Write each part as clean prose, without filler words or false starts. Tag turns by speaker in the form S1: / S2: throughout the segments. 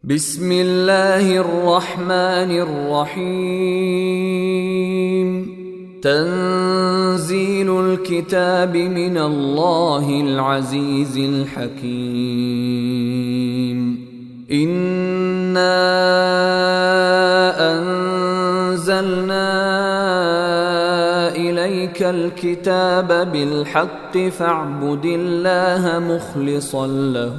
S1: بسم الله الرحمن الرحيم. تنزيل الكتاب من الله العزيز الحكيم. إنا أنزلنا إليك الكتاب بالحق فاعبد الله مخلصا له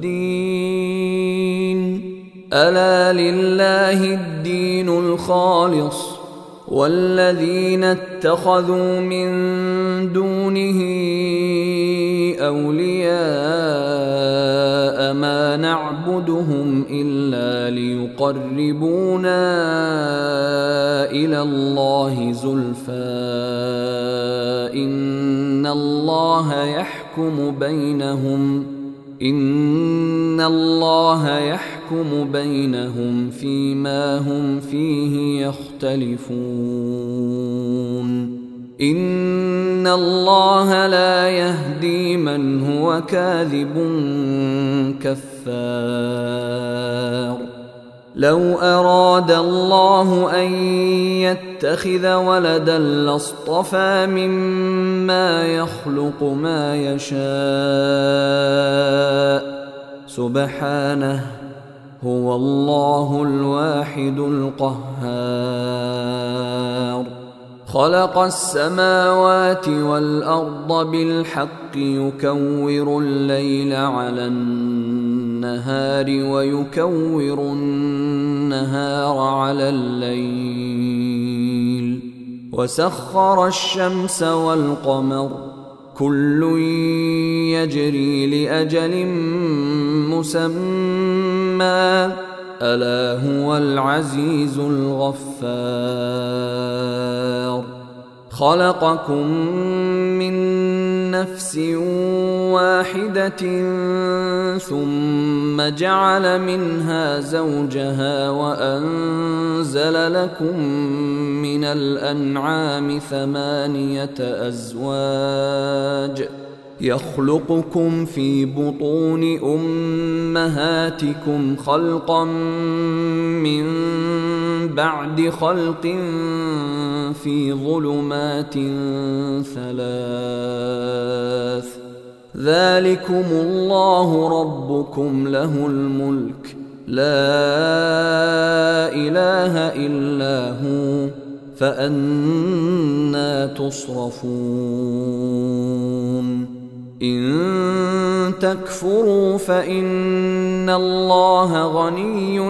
S1: الدين. ألا لله الدين الخالص والذين اتخذوا من دونه أولياء ما نعبدهم إلا ليقربونا إلى الله زلفى إن الله يحكم بينهم فيما هم فيه يختلفون. إن الله لا يهدي من هو كاذب كفار. لو أراد الله أن يتخذ ولدا لاصطفى مما يخلق ما يشاء سبحانه هو الله الواحد القهار. خلق السماوات والأرض بالحق يكور الليل على النهار ويكور النهار على الليل وسخر الشمس والقمر كل يجري لأجل مسمى ألا هو العزيز الغفار. خلقكم من نفس واحدة ثم جعل منها زوجها وأنزل لكم من الأنعام 8 أزواج يخلقكم في بطون أمهاتكم خلقا من بعد خلق في ظلمات 3 ذلكم الله ربكم له الملك لا إله إلا هو فأنى تصرفون. إن تكفروا فإن الله غني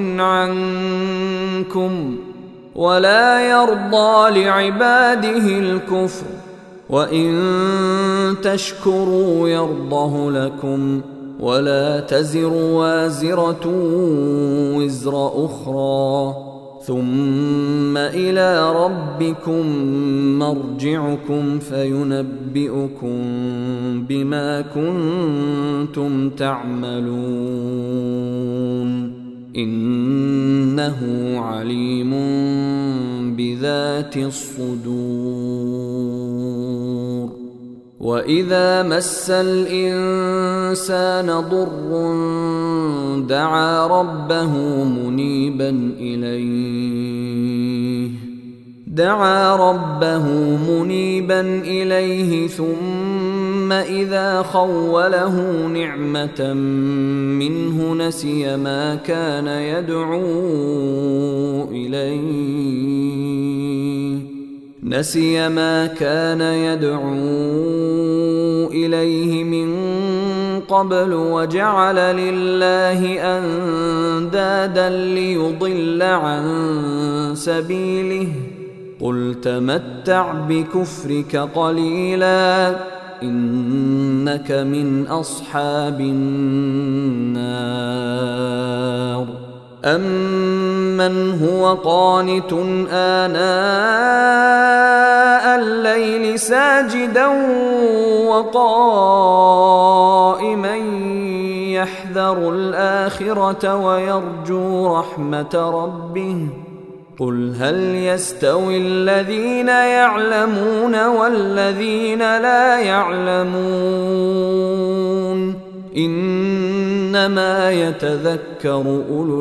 S1: عنكم ولا يرضى لعباده الكفر وإن تشكروا يرضه لكم ولا تزر وازرة وزر أخرى ثم إلى ربكم مرجعكم فينبئكم بما كنتم تعملون إنه عليم بذات الصدور. وإذا مس الإنسان ضر دعا ربه منيبا إليه ثم إذا خوله نعمة منه نسي ما كان يدعو إليه من قبل وجعل لله أندادا ليضل عن سبيله قل تمتع بكفرك قليلا إنك من أصحاب النار. أمن هو قانت آناء الليل ساجدا وقائما يحذر الآخرة ويرجو رحمة ربه قل هل يستوي الذين يعلمون والذين لا يعلمون إنما يتذكر أولو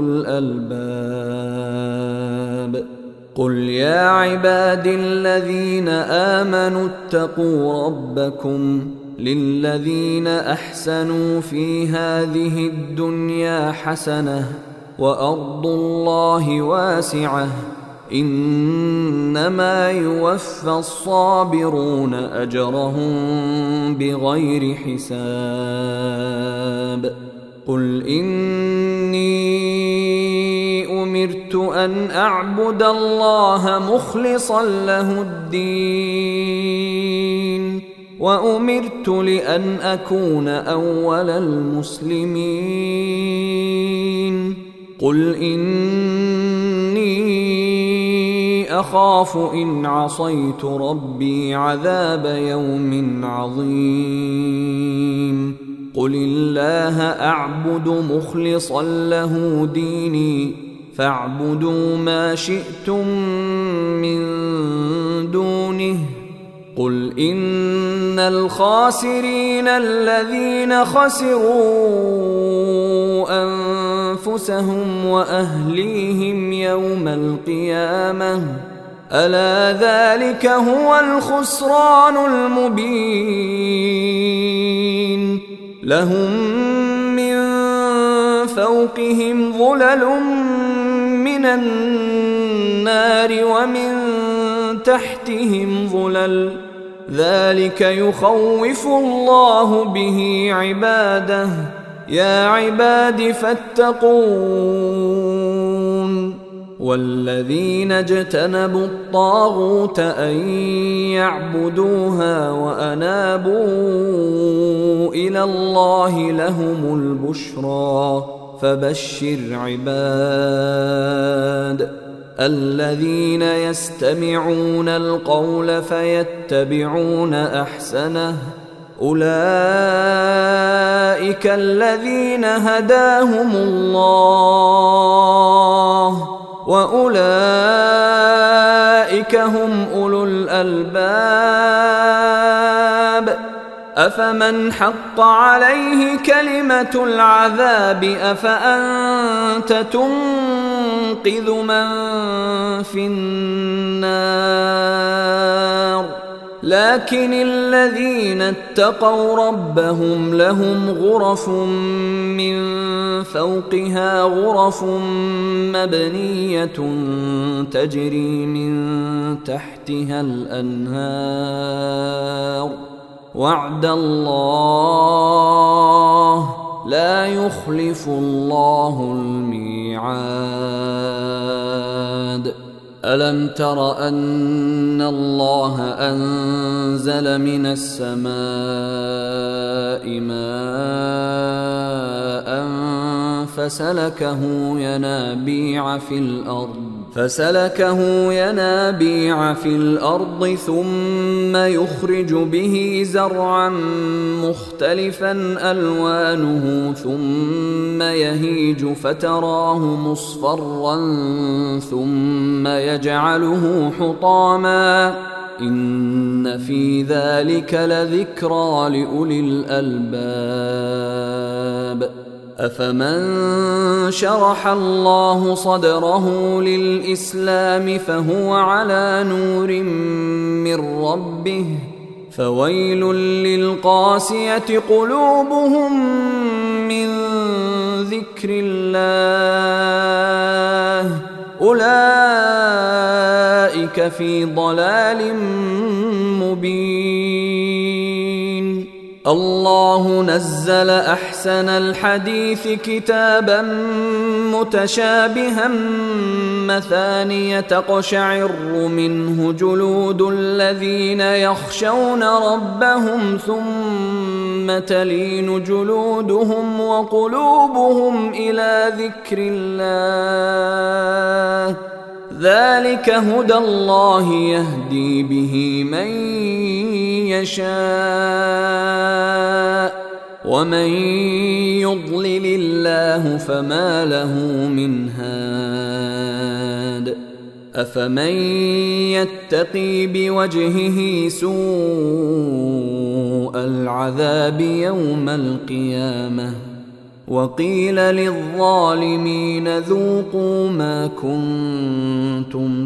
S1: الألباب. قل يا عبادي الذين آمنوا اتقوا ربكم للذين أحسنوا في هذه الدنيا حسنة وأرض الله واسعة إنما يوفى الصابرون أجرهم بغير حساب. قل إني أمرت أن أعبد الله مخلصا له الدين وأمرت لأن أكون أول المسلمين. قل إني أخاف إن عصيت ربي عذاب يوم عظيم. قل الله أعبد مخلصا له ديني فاعبدوا ما شئتم من دونه. قل إن الخاسرين الذين خسروا أنفسهم وأهليهم يوم القيامة ألا ذلك هو الخسران المبين. لهم من فوقهم ظلل من النار ومن تحتهم ظلل ذلك يخوف الله به عباده يا عباد فاتقون. والذين اجتنبوا الطاغوت أن يعبدوها وأنابوا إلى الله لهم البشرى فبشر عباد الذين يستمعون القول فيتبعون أحسنه أولئك الذين هداهم الله وأولئك هم أولو الألباب. أفمن حق عليه كلمة العذاب أفأنت تنقذ من في النار. لكن الذين اتقوا ربهم لهم غرف من فوقها غرف مبنية تجري من تحتها الأنهار وعد الله لا يخلف الله الميعاد. ألم تر أن الله أنزل من السماء ماء فسلكه ينابيع في الأرض ثم يخرج به زرعا مختلفا ألوانه ثم يهيج فتراه مصفرا ثم يجعله حطاما إن في ذلك لذكرى لأولي الألباب. أفمن شرح الله صدره للإسلام فهو على نور من ربه فويل للقاسية قلوبهم من ذكر الله أولئك في ضلال مبين. الله نزل أحسن الحديث كتابا متشابها مثانية تقشعر منه جلود الذين يخشون ربهم ثم تلين جلودهم وقلوبهم إلى ذكر الله ذلك هدى الله يهدي به من يشاء ومن يضلل الله فما له من هاد. أفمن يتقي بوجهه سوء العذاب يوم القيامة وقيل للظالمين ذوقوا ما كنتم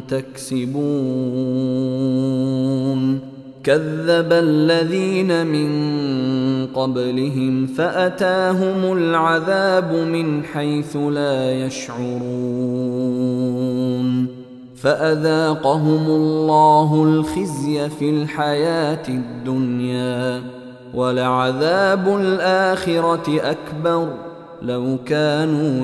S1: تكسبون كذب الذين من قبلهم فأتاهم العذاب من حيث لا يشعرون فأذاقهم الله الخزي في الحياة الدنيا ولعذاب الآخرة أكبر لو كانوا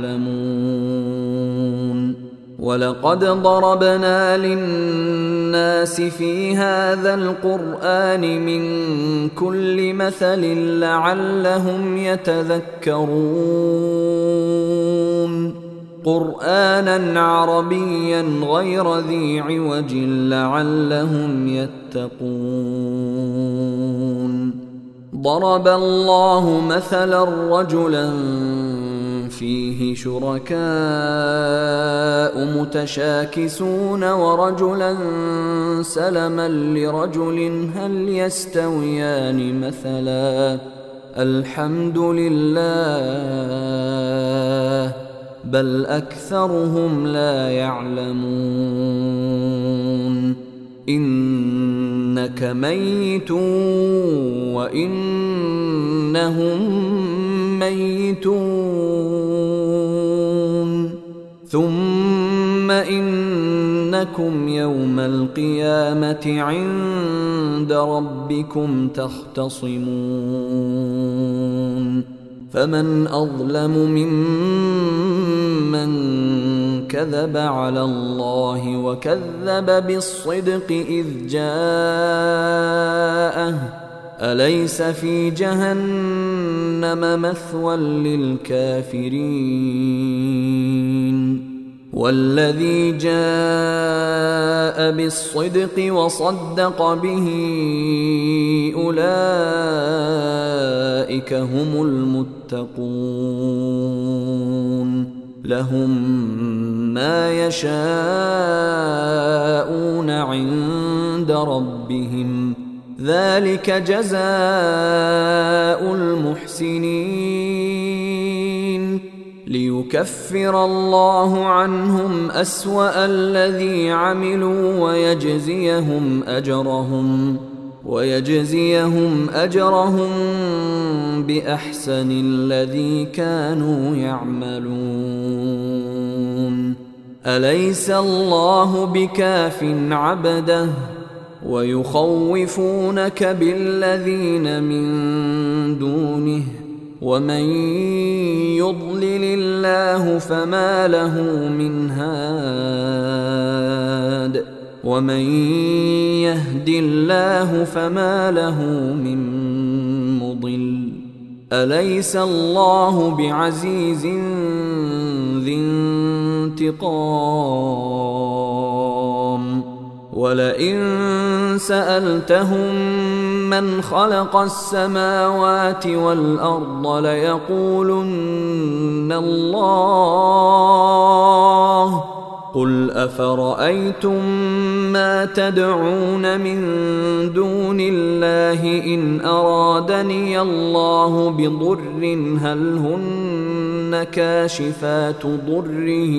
S1: يعلمون ولقد ضربنا للناس في هذا القرآن من كل مثل لعلهم يتذكرون قرآنا عربيا غير ذي عوج لعلهم يتقون ضرب الله مثلا رجلا فيه شركاء متشاكسون ورجلا سلما لرجل هل يستويان مثلا الحمد لله بل أكثرهم لا يعلمون إنك ميت وإنهم ميتون ثم إنكم يوم القيامة عند ربكم تختصمون فمن أظلم ممن كذب على الله وكذب بالصدق إذ جاءه أليس في جهنم مثوى للكافرين والذي جاء بالصدق وصدق به أولئك هم المتقون لهم ما يشاءون عند ربهم ذلك جزاء المحسنين ليكفر الله عنهم أسوأ الذي عملوا ويجزيهم أجرهم بأحسن الذي كانوا يعملون أليس الله بكاف عبده ويخوفونك بالذين من دونه ومن يضلل الله فما له من هاد ومن يهد الله فما له من مضل أليس الله بعزيز ذي انتقام ولئن سألتهم من خلق السماوات والأرض ليقولن الله قل أفرأيتم ما تدعون من دون الله إن أرادني الله بضر هل هن كاشفات ضره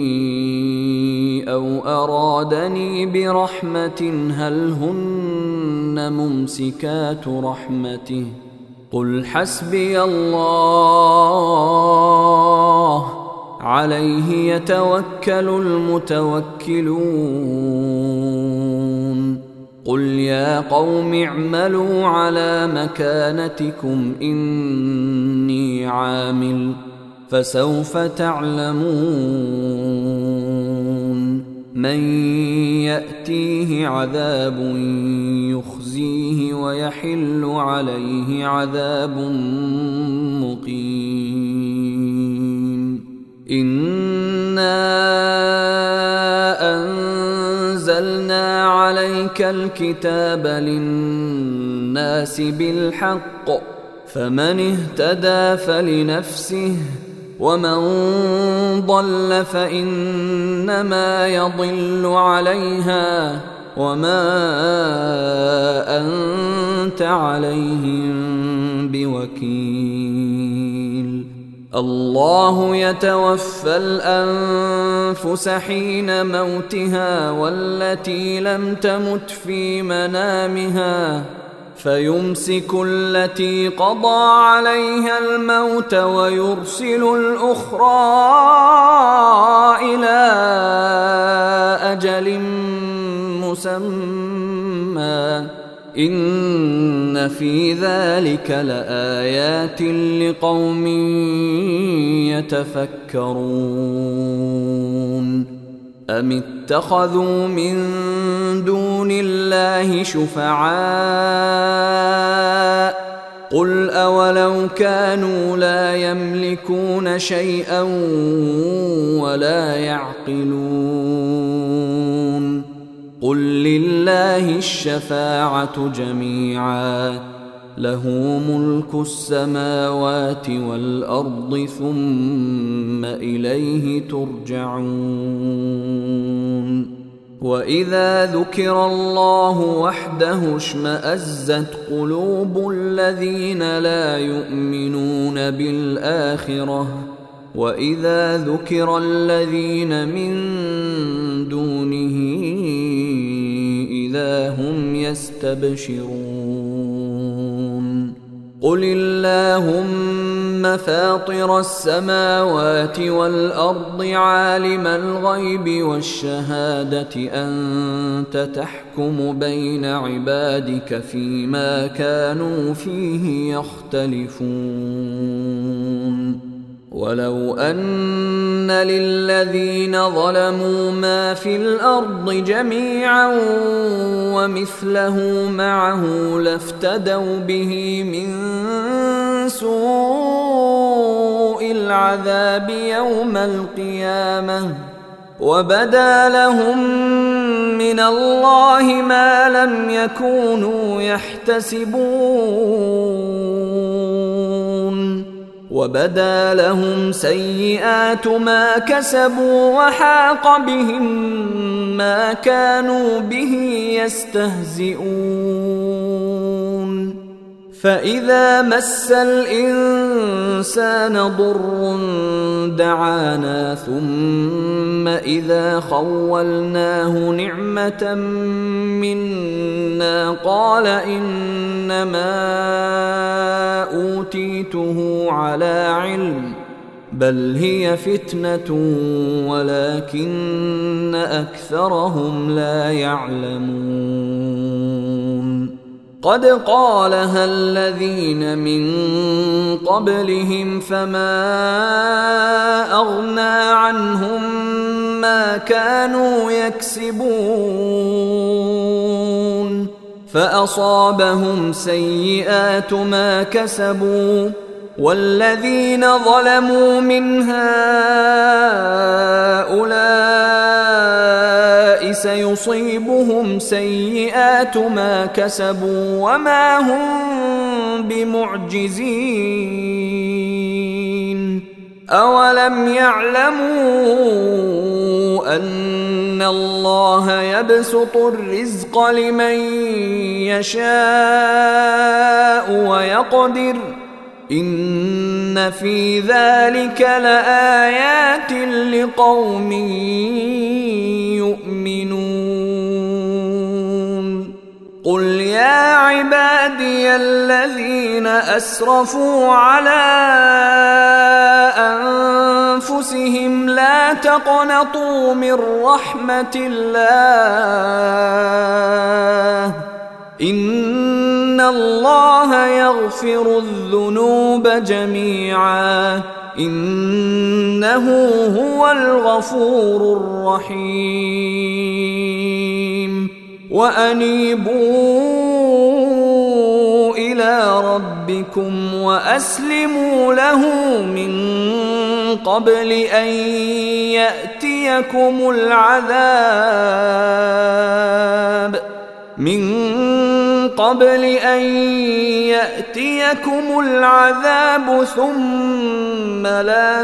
S1: أو أرادني برحمة هل هن ممسكات رحمته قل حسبي الله عليه يتوكل المتوكلون قل يا قوم اعملوا على مكانتكم إني عامل فسوف تعلمون من يأتيه عذاب يخزيه ويحل عليه عذاب مقيم إنا أنزلنا عليك الكتاب للناس بالحق فمن اهتدى فلنفسه ومن ضل فإنما يضل عليها وما أنت عليهم بوكيل. الله يتوفى الأنفس حين موتها والتي لم تمت في منامها فيمسك التي قضى عليها الموت ويرسل الأخرى إلى أجل مسمى إن في ذلك لآيات لقوم يتفكرون. أم اتخذوا من دون الله شفعاء قل أولو كانوا لا يملكون شيئا ولا يعقلون قل لله الشفاعة جميعا له ملك السماوات والأرض ثم إليه ترجعون. وإذا ذكر الله وحده اشمأزت قلوب الذين لا يؤمنون بالآخرة وإذا ذكر الذين من دونه إذا هم يستبشرون. قل اللهم فاطر السماوات والأرض عالم الغيب والشهادة أنت تحكم بين عبادك فيما كانوا فيه يختلفون. ولو أن للذين ظلموا ما في الأرض جميعا ومثله معه لافتدوا به من سوء العذاب يوم القيامة وبدا لهم من الله ما لم يكونوا يحتسبون وبدا لهم سيئات ما كسبوا وحاق بهم ما كانوا به يستهزئون. فإذا مس الإنسان ضر دعانا ثم إذا خولناه نعمة منا قال إنما أوتيته على علم بل هي فتنة ولكن أكثرهم لا يعلمون. قد قالها الذين من قبلهم فما أغنى عنهم ما كانوا يكسبون فأصابهم سيئات ما كسبوا والذين ظلموا من هؤلاء سيصيبهم سيئات ما كسبوا وما هم بمعجزين. أولم يعلموا أن الله يبسط الرزق لمن يشاء ويقدر إن في ذلك لآيات لقوم يؤمنون. قل يا عبادي الذين أسرفوا على أنفسهم لا تقنطوا من رحمة الله إن الله يغفر الذنوب جميعا إنه هو الغفور الرحيم. وأنيبوا إلى ربكم وأسلموا له من قبل أن يأتيكم العذاب قبل أن يأتيكم العذاب ثم لا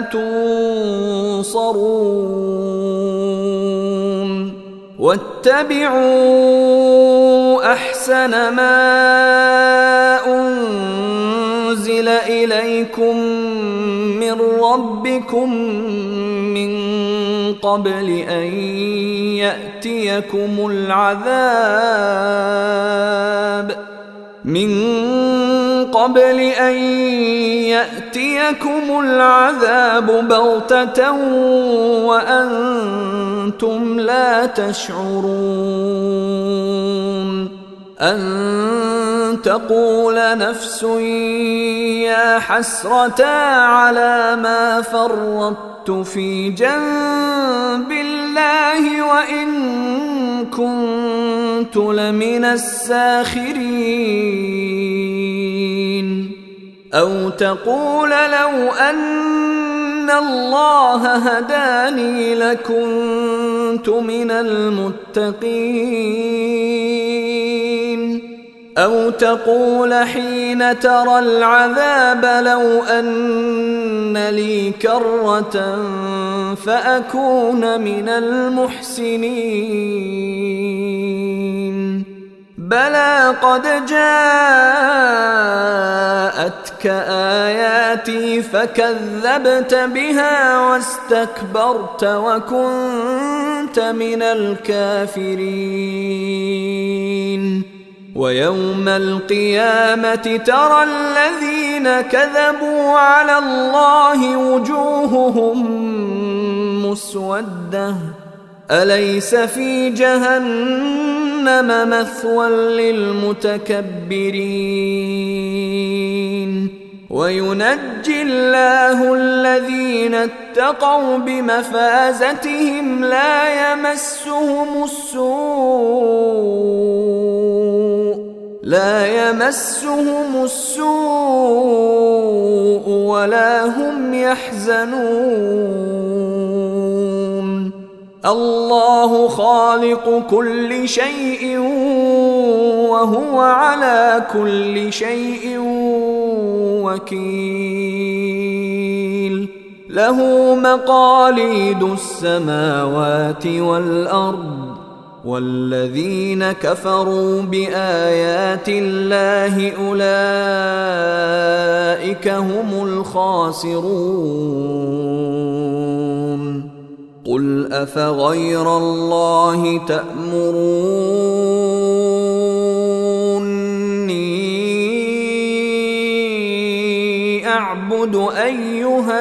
S1: تنصرون واتبعوا أحسن ما أنزل إليكم من ربكم من قبل أن يأتيكم العذاب بغتة وأنتم لا تشعرون أن تقول نفس يا حسرة على ما فرطت في جنب الله وإن كنت لمن الساخرين أو تقول لو أن الله هداني لكنت من المتقين أو تقول حين ترى العذاب لو أن لي كرة فأكون من المحسنين بلى قد جاءتك آياتي فكذبت بها واستكبرت وكنت من الكافرين ويوم القيامة ترى الذين كذبوا على الله وجوههم مسودة أليس في جهنم مثوى للمتكبرين وينجي الله الذين اتقوا بمفازتهم لا يمسهم السوء ولا هم يحزنون الله خالق كل شيء وهو على كل شيء وكيل له مقاليد السماوات والأرض والذين كفروا بآيات الله أولئك هم الخاسرون قل أفغير الله تأمروني أعبد أيها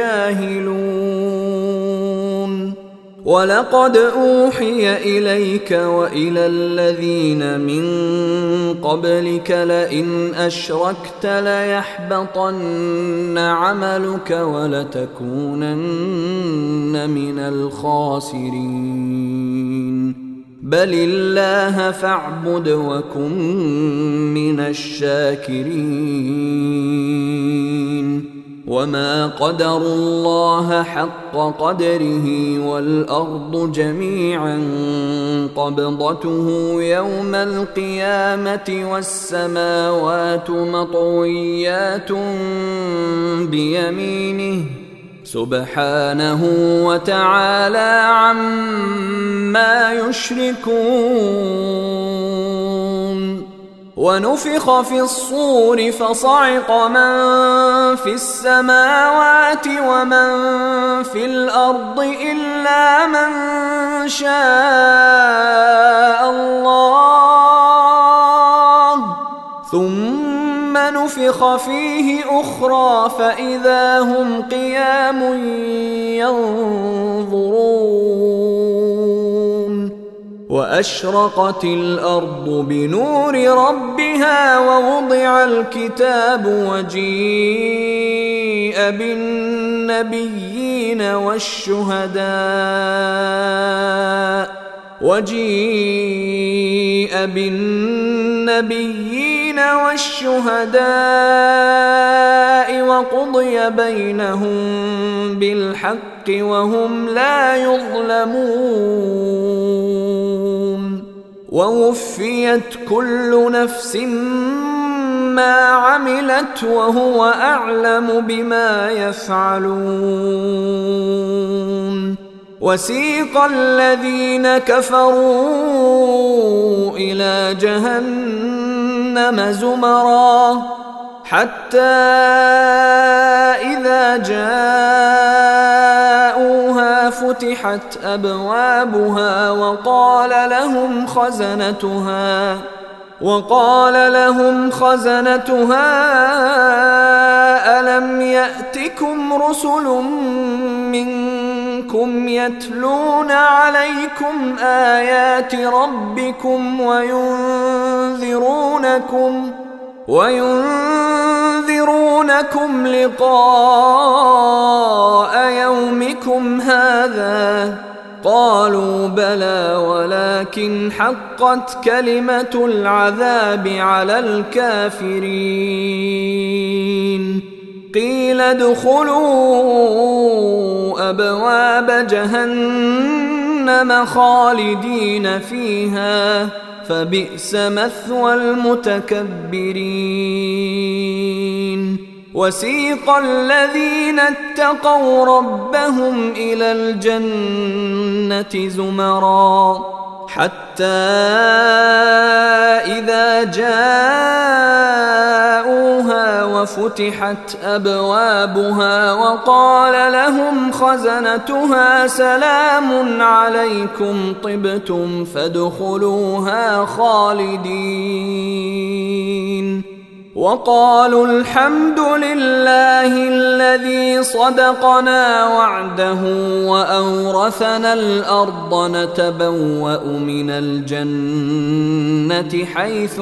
S1: الجاهلون ولقد أوحي إليك وإلى الذين من قبلك لئن أشركت ليحبطن عملك ولتكونن من الخاسرين بل الله فاعبد وكن من الشاكرين وما قدروا الله حق قدره والأرض جميعا قبضته يوم القيامة والسماوات مطويات بيمينه سبحانه وتعالى عما يشركون ونفخ في الصور فصعق من في السماوات ومن في الأرض إلا من شاء الله ثم نفخ فيه أخرى فإذا هم قيام ينظرون وأشرقت الأرض بنور ربها ووضع الكتاب وجيء بالنبيين والشهداء وقضي بينهم بالحق وهم لا يظلمون ووفيت كل نفس ما عملت وهو أعلم بما يفعلون. وسيق الذين كفروا إلى جهنم زمرا حتى إذا جاءوها فتحت أبوابها وقال لهم خزنتها ألم يأتكم رسل منكم يتلون عليكم آيات ربكم وينذرونكم لقاء يومكم هذا؟ قالوا بلى ولكن حقت كلمة العذاب على الكافرين. قيل ادخلوا أبواب جهنم خالدين فيها فبئس مثوى المتكبرين. وسيق الذين اتقوا ربهم إلى الجنة زمرا حتى إذا جاءوها وفتحت أبوابها وقال لهم خزنتها سلام عليكم طبتم فادخلوها خالدين. وقالوا الحمد لله الذي صدقنا وعده وأورثنا الأرض نتبوأ من الجنة حيث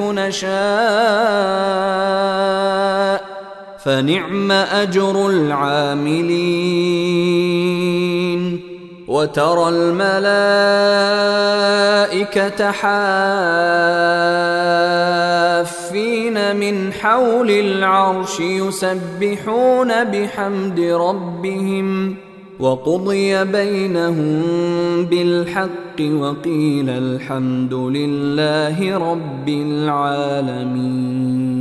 S1: نشاء فنعم أجر العاملين. وترى الملائكة حافين من حول العرش يسبحون بحمد ربهم وقضي بينهم بالحق وقيل الحمد لله رب العالمين.